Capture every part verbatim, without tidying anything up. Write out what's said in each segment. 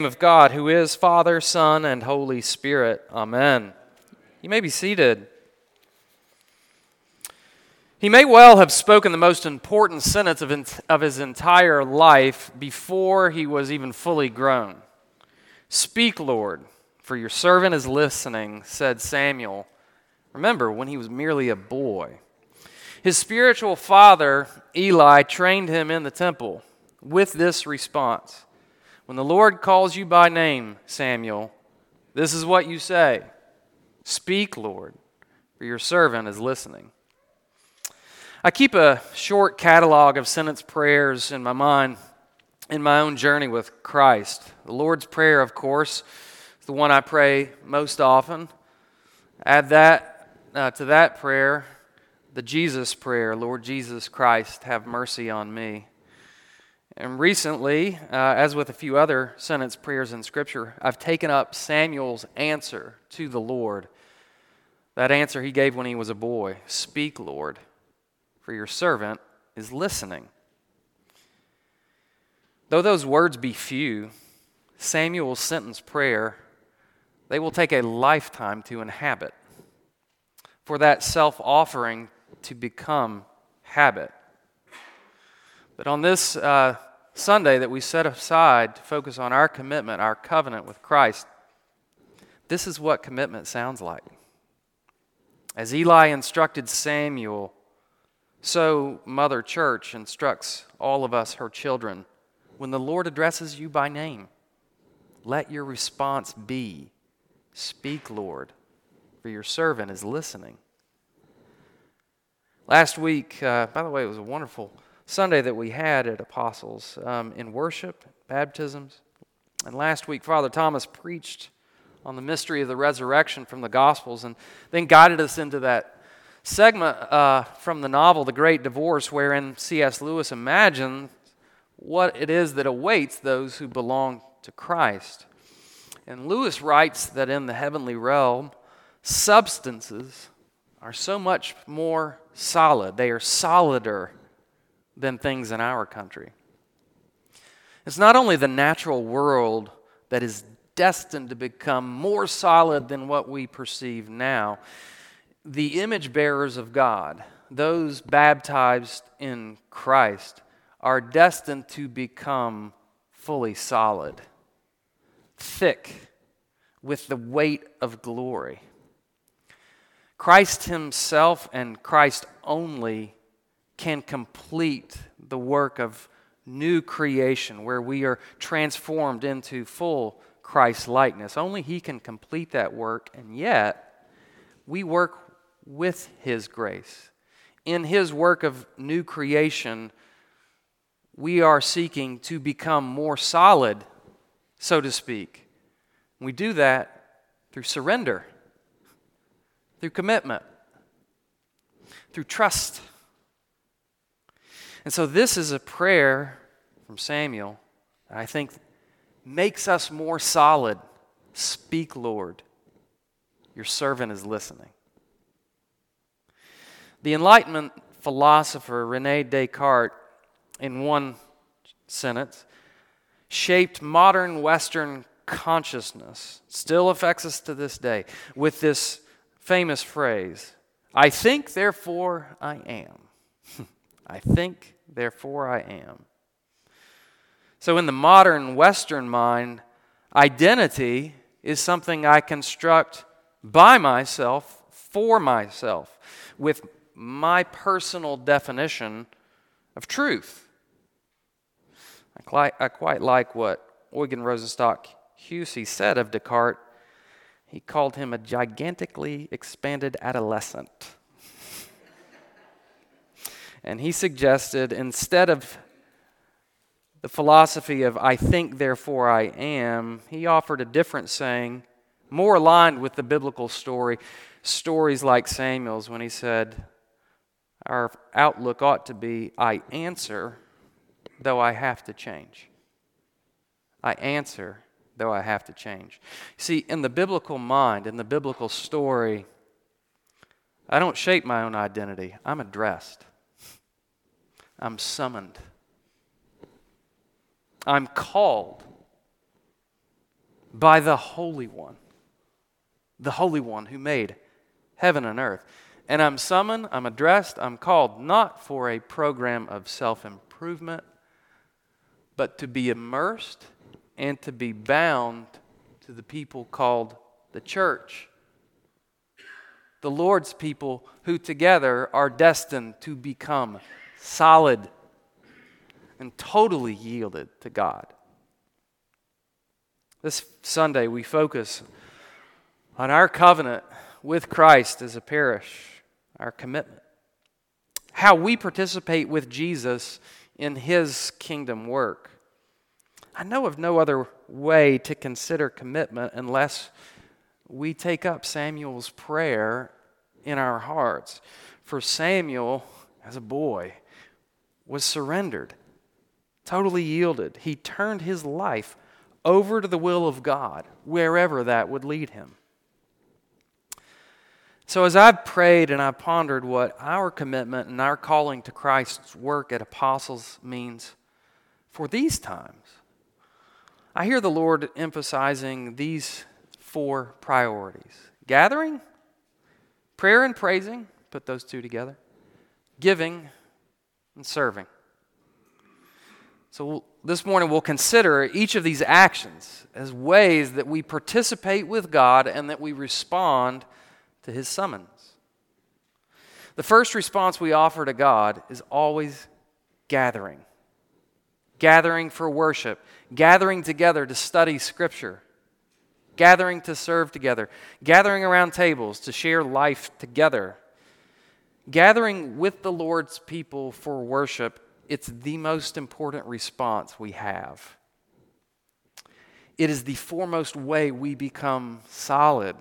Of God, who is Father, Son, and Holy Spirit. Amen. You may be seated. He may well have spoken the most important sentence of, in, of his entire life before he was even fully grown. "Speak, Lord, for your servant is listening," said Samuel. Remember, when he was merely a boy. His spiritual father, Eli, trained him in the temple with this response. "When the Lord calls you by name, Samuel, this is what you say. Speak, Lord, for your servant is listening." I keep a short catalog of sentence prayers in my mind in my own journey with Christ. The Lord's Prayer, of course, is the one I pray most often. Add that uh, to that prayer, the Jesus Prayer, "Lord Jesus Christ, have mercy on me." And recently, uh, as with a few other sentence prayers in Scripture, I've taken up Samuel's answer to the Lord. That answer he gave when he was a boy. "Speak, Lord, for your servant is listening." Though those words be few, Samuel's sentence prayer, they will take a lifetime to inhabit, for that self-offering to become habit. But on this uh, Sunday that we set aside to focus on our commitment, our covenant with Christ, this is what commitment sounds like. As Eli instructed Samuel, so Mother Church instructs all of us, her children. When the Lord addresses you by name, let your response be, "Speak, Lord, for your servant is listening." Last week, uh, by the way, it was a wonderful Sunday that we had at Apostles um, in worship, baptisms. And last week, Father Thomas preached on the mystery of the resurrection from the Gospels and then guided us into that segment uh, from the novel The Great Divorce, wherein C S Lewis imagined what it is that awaits those who belong to Christ. And Lewis writes that in the heavenly realm, substances are so much more solid. They are solider than things in our country. It's not only the natural world that is destined to become more solid than what we perceive now. The image bearers of God, those baptized in Christ, are destined to become fully solid, thick with the weight of glory. Christ himself and Christ only can complete the work of new creation where we are transformed into full Christ-likeness. Only he can complete that work, and yet we work with his grace. In his work of new creation, we are seeking to become more solid, so to speak. We do that through surrender, through commitment, through trust. And so this is a prayer from Samuel that I think makes us more solid. "Speak, Lord, your servant is listening." The Enlightenment philosopher René Descartes, in one sentence, shaped modern Western consciousness, still affects us to this day, with this famous phrase, "I think, therefore I am." I think, therefore I am. So in the modern Western mind, identity is something I construct by myself, for myself, with my personal definition of truth. I quite, I quite like what Eugen Rosenstock Huessy said of Descartes. He called him a gigantically expanded adolescent. And he suggested, instead of the philosophy of "I think, therefore I am," he offered a different saying, more aligned with the biblical story, stories like Samuel's, when he said, our outlook ought to be, "I answer, though I have to change." I answer, though I have to change. See, in the biblical mind, in the biblical story, I don't shape my own identity. I'm addressed. I'm summoned. I'm called. by the Holy One, the Holy One who made heaven and earth. And I'm summoned, I'm addressed, I'm called not for a program of self-improvement, but to be immersed and to be bound to the people called the church. The Lord's people who together are destined to become solid and totally yielded to God. This Sunday we focus on our covenant with Christ as a parish, our commitment, how we participate with Jesus in His kingdom work. I know of no other way to consider commitment unless we take up Samuel's prayer in our hearts. For Samuel, as a boy, was surrendered, totally yielded. He turned his life over to the will of God, wherever that would lead him. So as I've prayed and I've pondered what our commitment and our calling to Christ's work at Apostles means for these times, I hear the Lord emphasizing these four priorities. Gathering, prayer and praising, put those two together, giving, and serving. So we'll, this morning we'll consider each of these actions as ways that we participate with God and that we respond to His summons. The first response we offer to God is always gathering. Gathering for worship, gathering together to study Scripture, gathering to serve together, gathering around tables to share life together. Gathering with the Lord's people for worship, it's the most important response we have. It is the foremost way we become solid,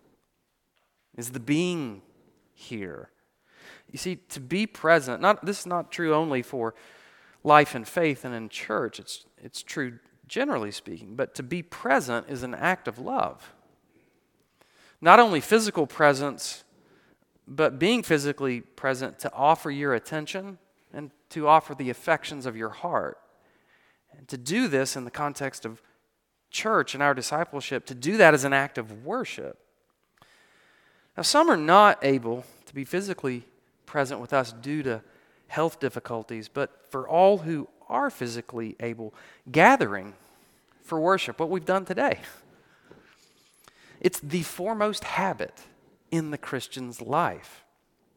is the being here. You see, to be present, not this is not true only for life and faith and in church, it's, it's true generally speaking, but to be present is an act of love. Not only physical presence, but being physically present to offer your attention and to offer the affections of your heart. And to do this in the context of church and our discipleship, to do that as an act of worship. Now, some are not able to be physically present with us due to health difficulties, but for all who are physically able, gathering for worship, what we've done today, it's the foremost habit in the Christian's life.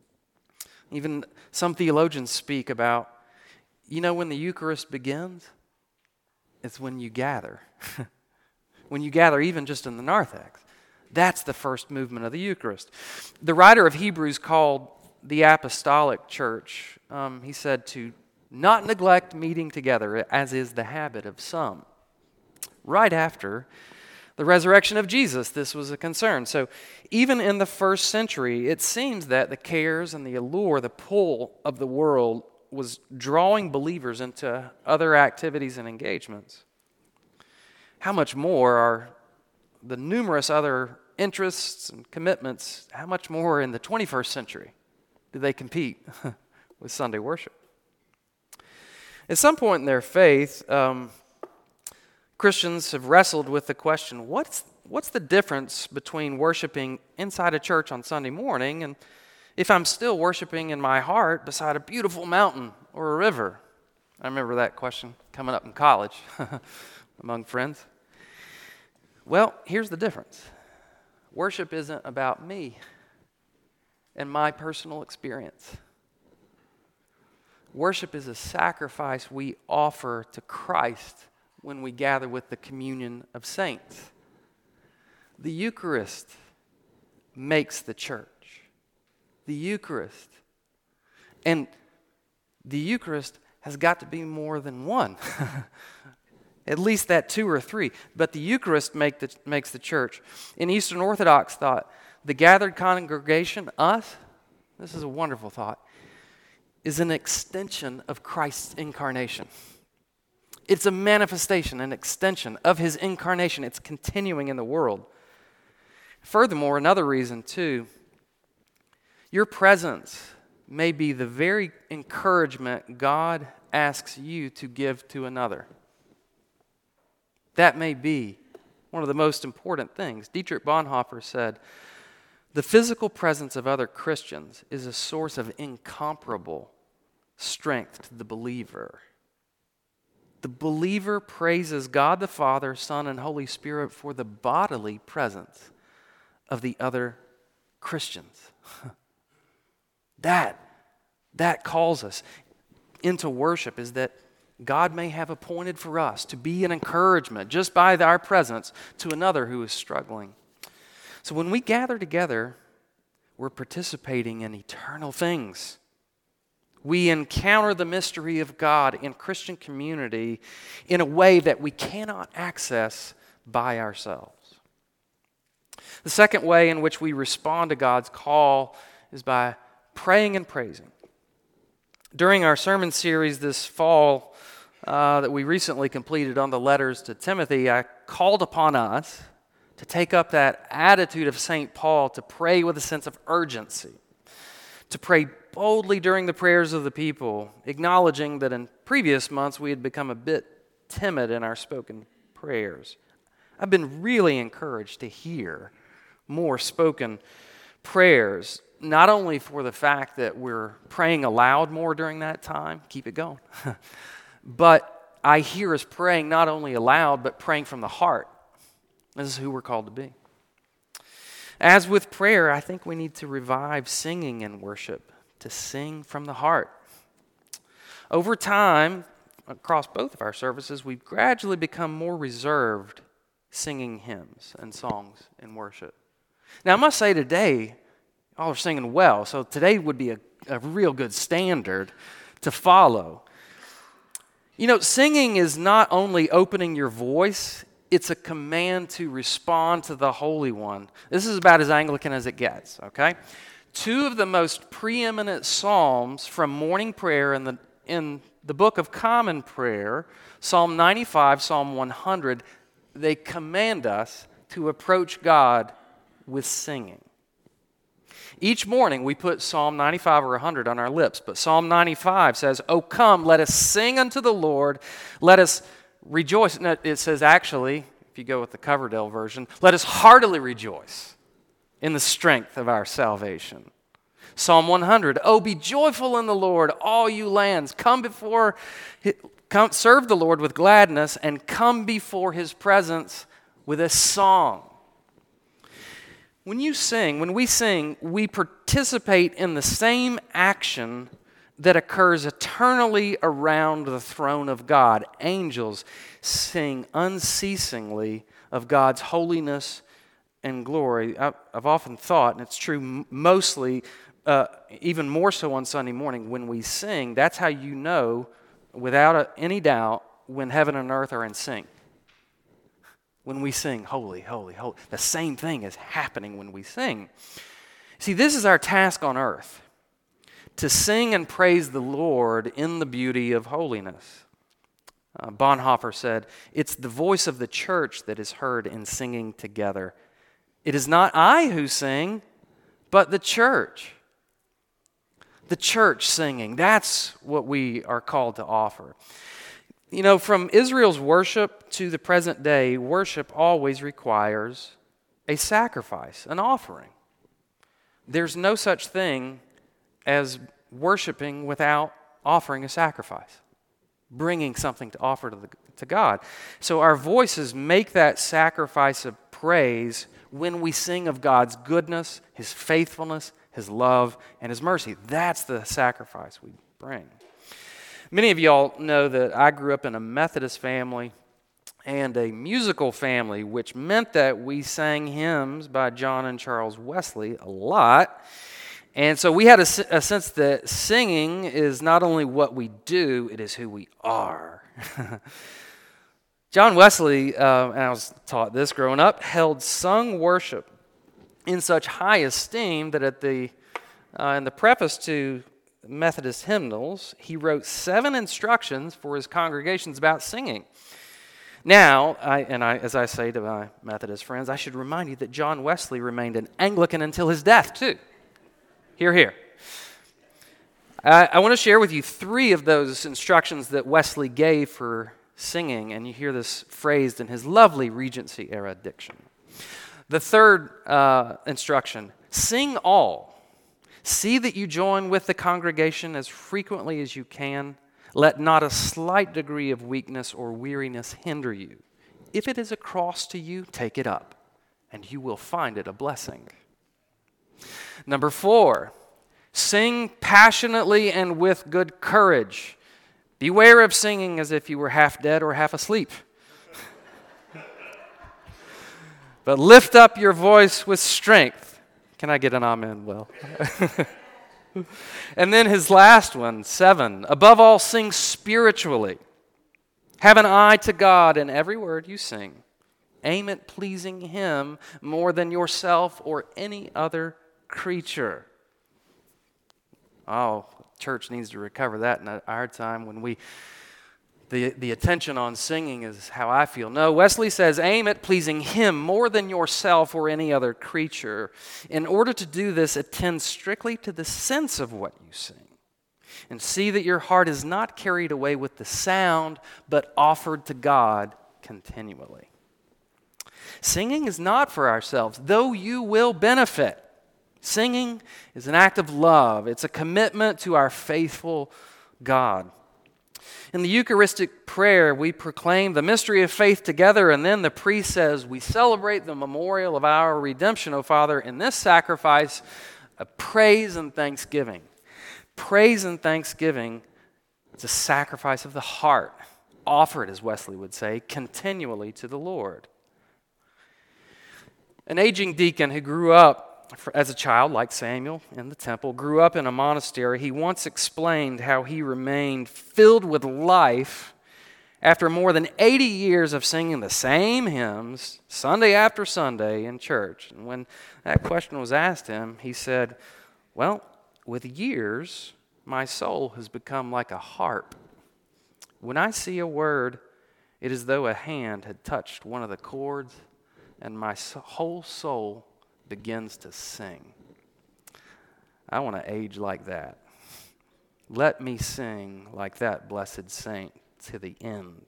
Even some theologians speak about, you know, when the Eucharist begins, it's when you gather. When you gather, even just in the narthex. That's the first movement of the Eucharist. The writer of Hebrews called the apostolic church, um, he said to not neglect meeting together, as is the habit of some. Right after the resurrection of Jesus, this was a concern. So even in the first century, it seems that the cares and the allure, the pull of the world was drawing believers into other activities and engagements. How much more are the numerous other interests and commitments, how much more in the twenty-first century do they compete with Sunday worship? At some point in their faith, um, Christians have wrestled with the question, what's, what's the difference between worshiping inside a church on Sunday morning and if I'm still worshiping in my heart beside a beautiful mountain or a river? I remember that question coming up in college among friends. Well, here's the difference. Worship isn't about me and my personal experience. Worship is a sacrifice we offer to Christ when we gather with the communion of saints. The Eucharist makes the church. The Eucharist. And the Eucharist has got to be more than one. At least that two or three. But the Eucharist make the, makes the church. In Eastern Orthodox thought, the gathered congregation, us, this is a wonderful thought, is an extension of Christ's incarnation. It's a manifestation, an extension of His incarnation. It's continuing in the world. Furthermore, another reason too, your presence may be the very encouragement God asks you to give to another. That may be one of the most important things. Dietrich Bonhoeffer said, "The physical presence of other Christians is a source of incomparable strength to the believer." The believer praises God the Father, Son, and Holy Spirit for the bodily presence of the other Christians. That, that calls us into worship, is that God may have appointed for us to be an encouragement just by our presence to another who is struggling. So when we gather together, we're participating in eternal things. We encounter the mystery of God in Christian community in a way that we cannot access by ourselves. The second way in which we respond to God's call is by praying and praising. During our sermon series this fall uh, that we recently completed on the letters to Timothy, I called upon us to take up that attitude of Saint Paul, to pray with a sense of urgency, to pray boldly during the prayers of the people, acknowledging that in previous months we had become a bit timid in our spoken prayers. I've been really encouraged to hear more spoken prayers, not only for the fact that we're praying aloud more during that time, keep it going, but I hear us praying not only aloud, but praying from the heart. This is who we're called to be. As with prayer, I think we need to revive singing in worship, to sing from the heart. Over time, across both of our services, we've gradually become more reserved singing hymns and songs in worship. Now, I must say today, all are singing well, so today would be a, a real good standard to follow. You know, singing is not only opening your voice, it's a command to respond to the Holy One. This is about as Anglican as it gets, okay? Two of the most preeminent psalms from morning prayer in the, in the Book of Common Prayer, Psalm ninety-five, Psalm one hundred, they command us to approach God with singing. Each morning we put Psalm ninety-five or one hundred on our lips, but Psalm ninety-five says, "Oh come, let us sing unto the Lord, let us rejoice." No, it says actually, if you go with the Coverdale version, "Let us heartily rejoice in the strength of our salvation." Psalm one hundred, "Oh, be joyful in the Lord, all you lands. Come before, come serve the Lord with gladness, and come before His presence with a song." When you sing, when we sing, we participate in the same action that occurs eternally around the throne of God. Angels sing unceasingly of God's holiness and glory. I've often thought, and it's true mostly, uh, even more so on Sunday morning, when we sing, that's how you know, without a, any doubt, when heaven and earth are in sync. When we sing, holy, holy, holy. The same thing is happening when we sing. See, this is our task on earth, to sing and praise the Lord in the beauty of holiness. Uh, Bonhoeffer said, "It's the voice of the church that is heard in singing together. It is not I who sing, but the church." The church singing, that's what we are called to offer. You know, from Israel's worship to the present day, worship always requires a sacrifice, an offering. There's no such thing as worshiping without offering a sacrifice, bringing something to offer to, the, to God. So our voices make that sacrifice of praise when we sing of God's goodness, His faithfulness, His love, and His mercy. That's the sacrifice we bring. Many of y'all know that I grew up in a Methodist family and a musical family, which meant that we sang hymns by John and Charles Wesley a lot. And so we had a, a sense that singing is not only what we do, it is who we are. John Wesley, uh, and I was taught this growing up, held sung worship in such high esteem that at the uh, in the preface to Methodist hymnals, he wrote seven instructions for his congregations about singing. Now, I, and I, as I say to my Methodist friends, I should remind you that John Wesley remained an Anglican until his death, too. Hear, hear. I, I want to share with you three of those instructions that Wesley gave for singing, and you hear this phrased in his lovely Regency era diction. The third uh, instruction, sing all. See that you join with the congregation as frequently as you can. Let not a slight degree of weakness or weariness hinder you. If it is a cross to you, take it up, and you will find it a blessing. Number four, sing passionately and with good courage. Beware of singing as if you were half dead or half asleep. But lift up your voice with strength. Can I get an amen, Will? And then his last one, seven. Above all, sing spiritually. Have an eye to God in every word you sing. Aim at pleasing Him more than yourself or any other creature. Oh, church needs to recover that in our time when we... The, the attention on singing is how I feel. No, Wesley says, aim at pleasing Him more than yourself or any other creature. In order to do this, attend strictly to the sense of what you sing. And see that your heart is not carried away with the sound, but offered to God continually. Singing is not for ourselves, though you will benefit. Singing is an act of love. It's a commitment to our faithful God. In the Eucharistic prayer, we proclaim the mystery of faith together, and then the priest says, we celebrate the memorial of our redemption, O Father, in this sacrifice of praise and thanksgiving. Praise and thanksgiving is a sacrifice of the heart, offered, as Wesley would say, continually to the Lord. An aging deacon who grew up as a child, like Samuel in the temple, grew up in a monastery, he once explained how he remained filled with life after more than eighty years of singing the same hymns Sunday after Sunday in church. And when that question was asked him, he said, well, with years, my soul has become like a harp. When I see a word, it is as though a hand had touched one of the chords, and my whole soul begins to sing. I want to age like that. Let me sing like that blessed saint to the end.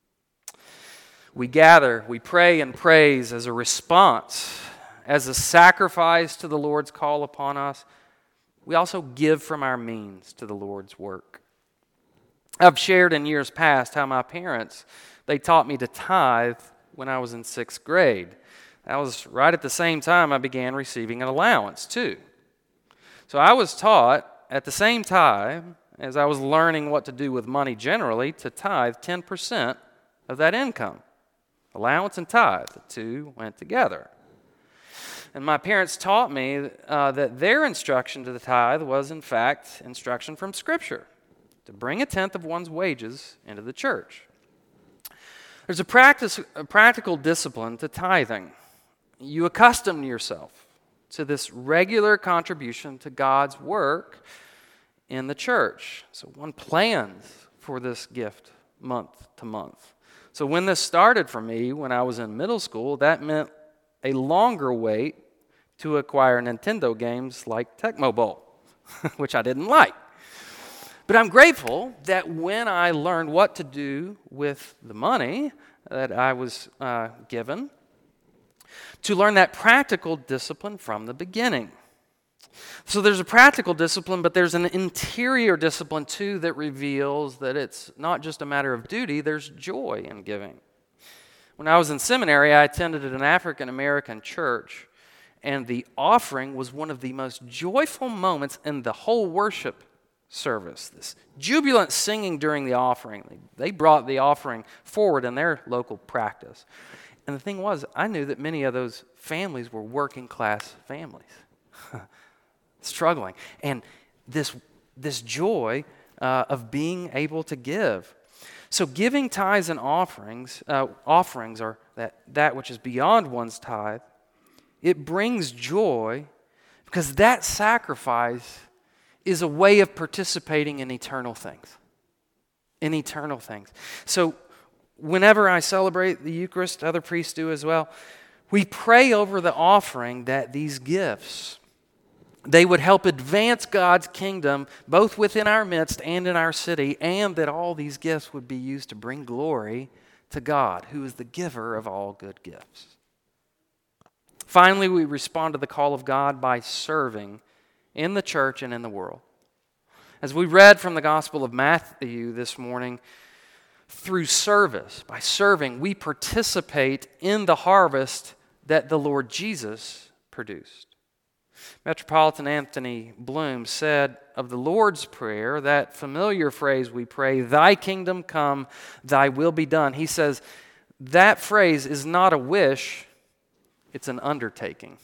We gather, we pray and praise as a response, as a sacrifice to the Lord's call upon us. We also give from our means to the Lord's work. I've shared in years past how my parents, they taught me to tithe when I was in sixth grade. That was right at the same time I began receiving an allowance, too. So I was taught at the same time as I was learning what to do with money generally to tithe ten percent of that income. Allowance and tithe, the two went together. And my parents taught me uh, that their instruction to the tithe was, in fact, instruction from Scripture, to bring a tenth of one's wages into the church. There's a, practice, a practical discipline to tithing. You accustom yourself to this regular contribution to God's work in the church. So one plans for this gift month to month. So when this started for me when I was in middle school, that meant a longer wait to acquire Nintendo games like Tecmo Bowl, which I didn't like. But I'm grateful that when I learned what to do with the money that I was uh, given, to learn that practical discipline from the beginning. So there's a practical discipline, but there's an interior discipline too that reveals that it's not just a matter of duty, there's joy in giving. When I was in seminary, I attended an African American church, and the offering was one of the most joyful moments in the whole worship service. This jubilant singing during the offering. They brought the offering forward in their local practice. And the thing was, I knew that many of those families were working class families, struggling. And this, this joy uh, of being able to give. So giving tithes and offerings, uh, offerings are that, that which is beyond one's tithe. It brings joy because that sacrifice is a way of participating in eternal things. In eternal things. So whenever I celebrate the Eucharist, other priests do as well, we pray over the offering that these gifts they would help advance God's kingdom both within our midst and in our city, and that all these gifts would be used to bring glory to God, who is the giver of all good gifts. Finally, we respond to the call of God by serving in the church and in the world. As we read from the Gospel of Matthew this morning, through service, by serving, we participate in the harvest that the Lord Jesus produced. Metropolitan Anthony Bloom said of the Lord's Prayer, that familiar phrase we pray, "Thy kingdom come, thy will be done." He says, that phrase is not a wish, it's an undertaking.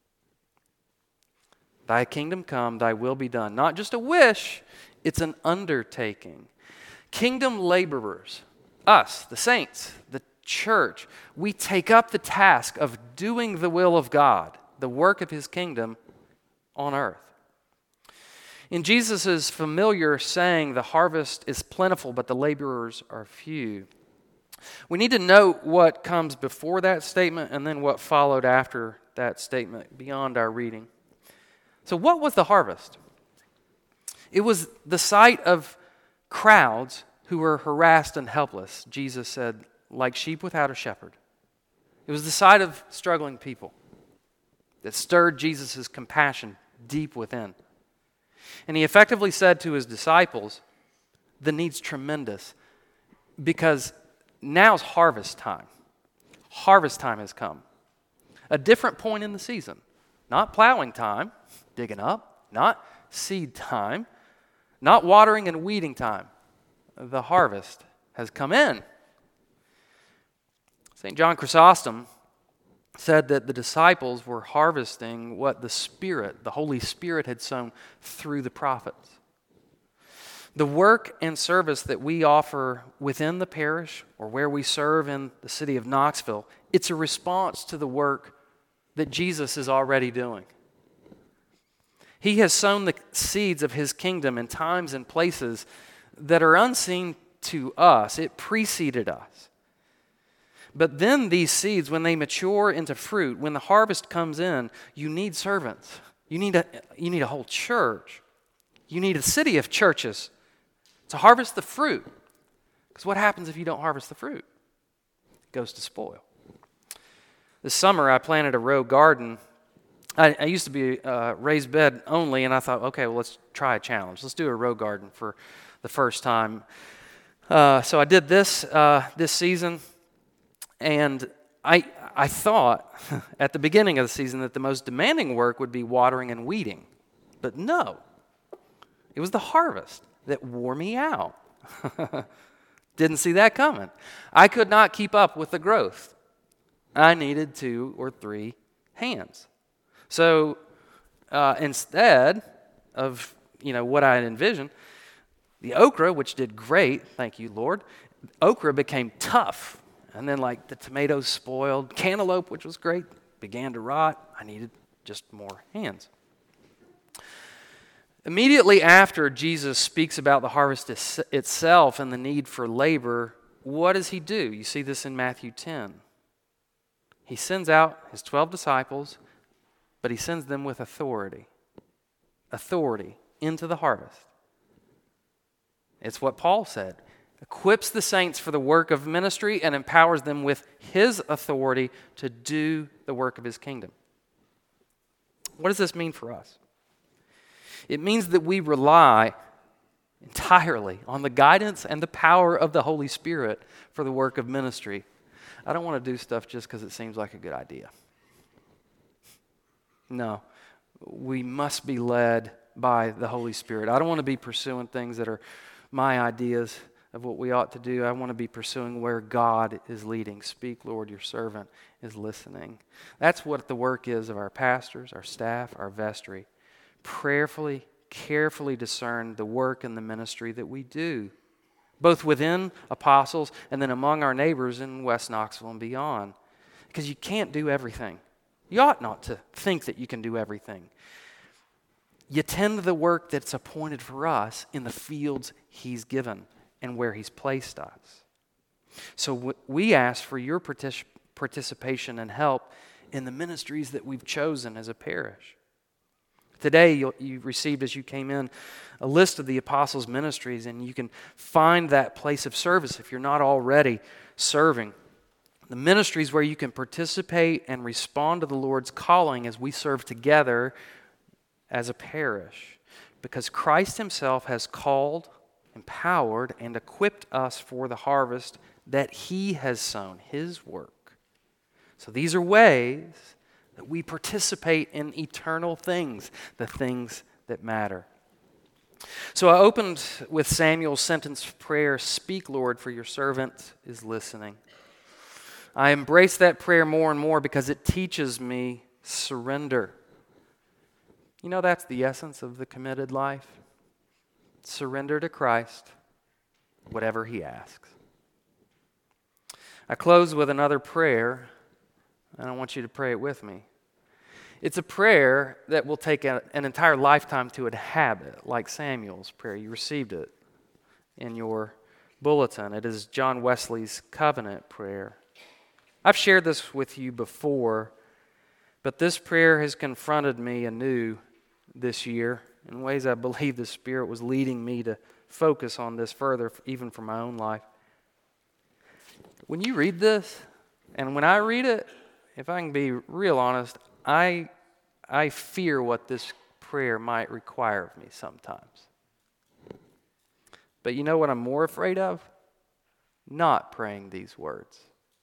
Thy kingdom come, thy will be done. Not just a wish, it's an undertaking. Kingdom laborers, us, the saints, the church, we take up the task of doing the will of God, the work of His kingdom on earth. In Jesus' familiar saying, the harvest is plentiful, but the laborers are few, we need to note what comes before that statement and then what followed after that statement beyond our reading. So what was the harvest? It was the sight of crowds who were harassed and helpless, Jesus said, like sheep without a shepherd. It was the sight of struggling people that stirred Jesus' compassion deep within. And He effectively said to His disciples, the need's tremendous because now's harvest time. Harvest time has come. A different point in the season. Not plowing time, digging up, not seed time, not watering and weeding time. The harvest has come in. Saint John Chrysostom said that the disciples were harvesting what the Spirit, the Holy Spirit, had sown through the prophets. The work and service that we offer within the parish or where we serve in the city of Knoxville, it's a response to the work that Jesus is already doing. He has sown the seeds of His kingdom in times and places that are unseen to us. It preceded us. But then these seeds, when they mature into fruit, when the harvest comes in, you need servants. You need a, you need a whole church. You need a city of churches to harvest the fruit. Because what happens if you don't harvest the fruit? It goes to spoil. This summer, I planted a row garden. I, I used to be uh, raised bed only, and I thought, okay, well, let's try a challenge. Let's do a row garden for the first time. Uh, so I did this uh, this season. And I I thought at the beginning of the season that the most demanding work would be watering and weeding. But no, it was the harvest that wore me out. Didn't see that coming. I could not keep up with the growth. I needed two or three hands. So uh, instead of you know what I had envisioned, the okra, which did great, thank you, Lord, okra became tough. And then like the tomatoes spoiled. Cantaloupe, which was great, began to rot. I needed just more hands. Immediately after Jesus speaks about the harvest is- itself and the need for labor, what does He do? You see this in Matthew ten. He sends out His twelve disciples, but He sends them with authority. Authority into the harvest. It's what Paul said. Equips the saints for the work of ministry and empowers them with His authority to do the work of His kingdom. What does this mean for us? It means that we rely entirely on the guidance and the power of the Holy Spirit for the work of ministry. I don't want to do stuff just because it seems like a good idea. No, we must be led by the Holy Spirit. I don't want to be pursuing things that are my ideas of what we ought to do. I want to be pursuing where God is leading. Speak, Lord, your servant is listening. That's what the work is of our pastors, our staff, our vestry. Prayerfully, carefully discern the work and the ministry that we do, both within apostles and then among our neighbors in West Knoxville and beyond. Because you can't do everything. You ought not to think that you can do everything. You tend to the work that's appointed for us in the fields He's given and where He's placed us. So we ask for your partic- participation and help in the ministries that we've chosen as a parish. Today, you'll, you received as you came in a list of the apostles' ministries, and you can find that place of service if you're not already serving. The ministries where you can participate and respond to the Lord's calling as we serve together as a parish. Because Christ Himself has called, empowered, and equipped us for the harvest that He has sown, His work. So these are ways that we participate in eternal things, the things that matter. So I opened with Samuel's sentence of prayer, "Speak, Lord, for your servant is listening." I embrace that prayer more and more because it teaches me surrender. You know, that's the essence of the committed life. Surrender to Christ, whatever He asks. I close with another prayer, and I want you to pray it with me. It's a prayer that will take a, an entire lifetime to inhabit, like Samuel's prayer. You received it in your bulletin. It is John Wesley's covenant prayer. I've shared this with you before, but this prayer has confronted me anew this year in ways I believe the Spirit was leading me to focus on this further, even for my own life. When you read this, and when I read it, if I can be real honest, I, I fear what this prayer might require of me sometimes. But you know what I'm more afraid of? Not praying these words.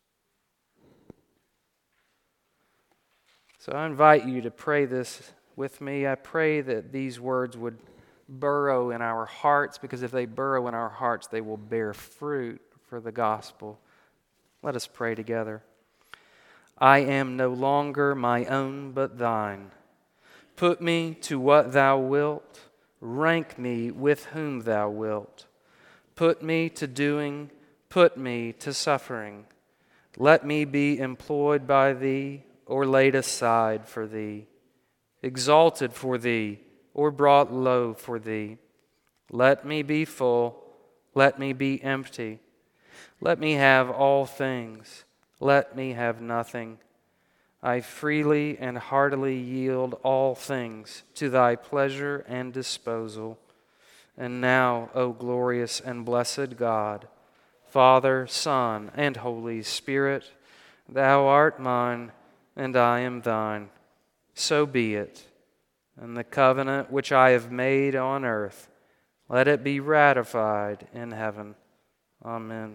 So I invite you to pray this with me. I pray that these words would burrow in our hearts, because if they burrow in our hearts, they will bear fruit for the gospel. Let us pray together. I am no longer my own but thine. Put me to what thou wilt. Rank me with whom thou wilt. Put me to doing, put me to suffering. Let me be employed by thee, or laid aside for thee, exalted for thee, or brought low for thee. Let me be full, let me be empty. Let me have all things, let me have nothing. I freely and heartily yield all things to thy pleasure and disposal. And now, O glorious and blessed God, Father, Son, and Holy Spirit, thou art mine, and I am thine. So be it. And the covenant which I have made on earth, let it be ratified in heaven. Amen.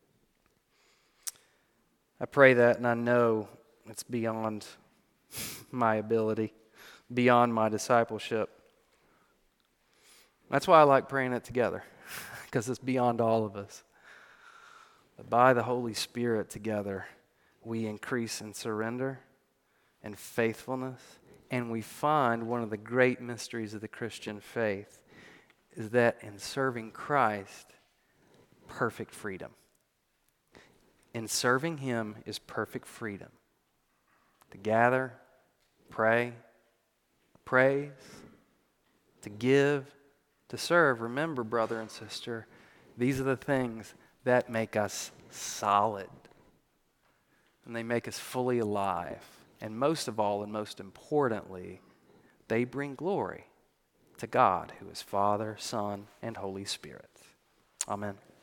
I pray that, and I know it's beyond my ability, beyond my discipleship. That's why I like praying it together, because it's beyond all of us. But by the Holy Spirit together, we increase in surrender and faithfulness, and we find one of the great mysteries of the Christian faith is that in serving Christ, perfect freedom. In serving Him is perfect freedom. To gather, pray, praise, to give, to serve. Remember, brother and sister, these are the things that make us solid. And they make us fully alive. And most of all, and most importantly, they bring glory to God, who is Father, Son, and Holy Spirit. Amen.